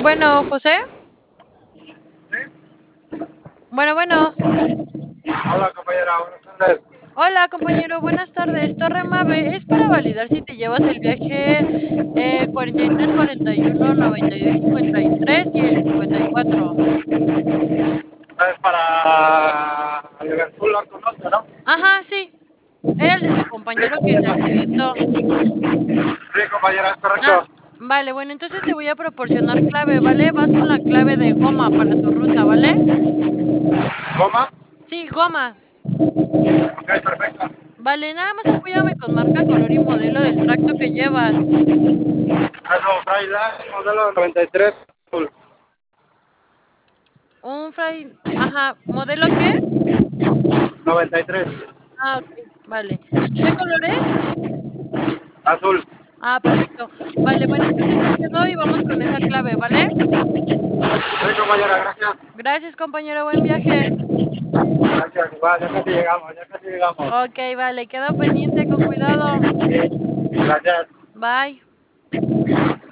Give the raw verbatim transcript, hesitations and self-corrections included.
Bueno, José. Bueno, bueno. Hola compañera, buenas tardes. Hola, compañero, buenas tardes. Torre Mave, es para validar si te llevas el viaje eh, cuarenta y tres, cuarenta y uno, noventa y dos, cincuenta y tres y el cincuenta y cuatro. Es para Liverpool, lo conoce, ¿no? Ajá, sí. Era el de tu compañero que se accidentó. Sí, compañera, es Ah, correcto. vale, bueno, entonces te voy a proporcionar clave, ¿vale? Vas con la clave de goma para tu ruta, ¿vale? ¿Goma? Sí, goma. Ok, perfecto. Vale, nada más apóyame con marca, color y modelo del tracto que llevas. Es un Freight modelo noventa y tres azul. Un fray... Ajá, ¿modelo qué? noventa y tres. Ah, ok, vale. ¿Qué color es? Azul. Ah, perfecto. Vale, bueno, entonces ya quedó y vamos con esa clave, ¿vale? Sí, compañera, gracias. Gracias, compañero, buen viaje. Gracias, igual, ya casi llegamos, ya casi llegamos. Ok, vale, quedo pendiente, con cuidado. Gracias. Bye.